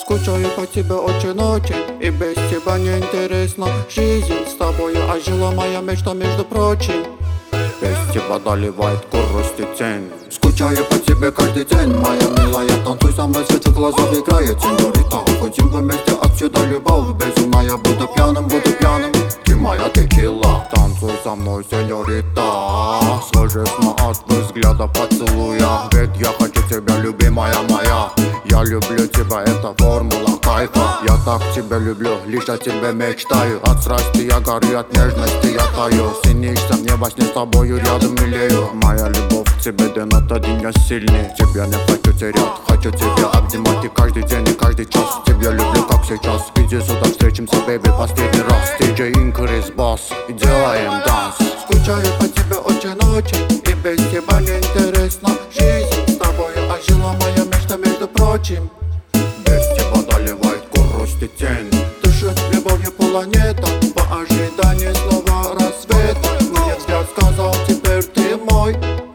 Скучаю по тебе очень-очень, и без тебя неинтересна жизнь с тобою, а жила моя мечта, между прочим. Без тебя доливает грусть и тень. Скучаю по тебе каждый день, моя милая. Танцуй со мной, свечу глазов играет сеньорита. Хотим вместе отсюда любовь безумная. Буду пьяным, ты моя текила. Танцуй со мной, сеньорита. Сложись от взгляда поцелуя. Ведь я хочу тебя, любимая моя. Я люблю тебя, это формула кайфа. Я так тебя люблю, лишь о тебе мечтаю. От страсти я горю, от нежности я таю. Снишься мне во сне, с тобою рядом милею. Моя любовь к тебе день ото день я сильней. Тебя не хочу терять, хочу тебя обнимать. И каждый день, и каждый час тебя люблю, как сейчас. Иди сюда, встретимся, бэйби, последний раз. DJ Increase Boss, и делаем данс. Скучаю по тебе очень-очень, и без тебя неинтересна жизнь с тобою, а жила моя мечта, между прочим. Без тебя доливает грусть и тень. Дышит любовью планета, по ожиданию снова рассвета. Мне взгляд сказал, теперь ты мой.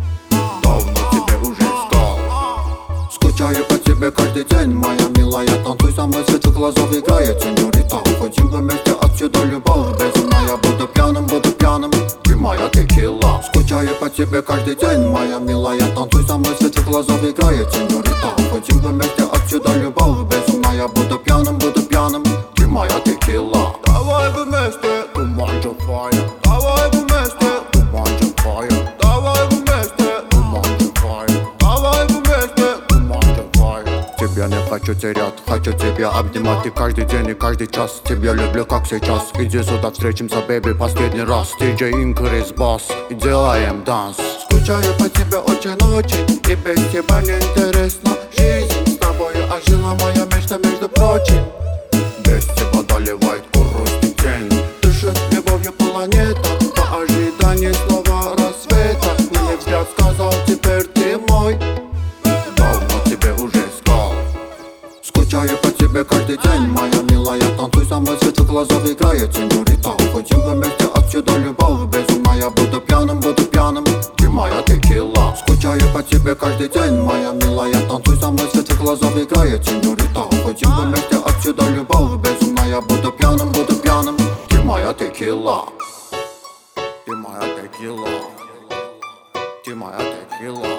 Давно тебе уже искал. Скучаю по тебе каждый день, моя милая. Танцуй со мной, свечу глазов играет сеньорита. Хотим вместе отсюда любовь безумная. Буду пьяным, ты моя текила. Скучаю по тебе каждый день, моя милая. Танцуй со мной, свечу глазов играет сеньорита. Хотим вместе отсюда любовь безумная. Буду пьяным, ты моя текила. Давай вместе, туманчик фаер. Давай вместе, туманчик фаер. Давай вместе, туманчик фаер. Давай вместе, туманчик фаер. Тебя не хочу терять, хочу тебя обнимать. И каждый день, и каждый час тебя люблю, как сейчас. Иди сюда, встретимся, бэйби, последний раз. DJ Increase Boss, и делаем данс. Скучаю по тебе очень-очень, и без тебя неинтересна жизнь с тобою, а жила моя мечта, между прочим. Без тебя доливает грусть и тень. Дышит любовью планета, по ожиданию снова рассвета. Мне взгляд сказал, теперь ты мой. Давно тебе уже искал. Скучаю по тебе каждый день, моя милая. Танцуй со мной, свечу глазов играет сеньорита. Хотим вместе отсюда любовь безумная. Буду пьяным, ты моя текила. Скучаю по тебе каждый день, моя милая. Танцуй со мной, свечу глазов играет сеньорита. Хотим вместе отсюда любовь безумная. Буду пьяным, ты моя текила. Ты моя текила. Ты моя текила.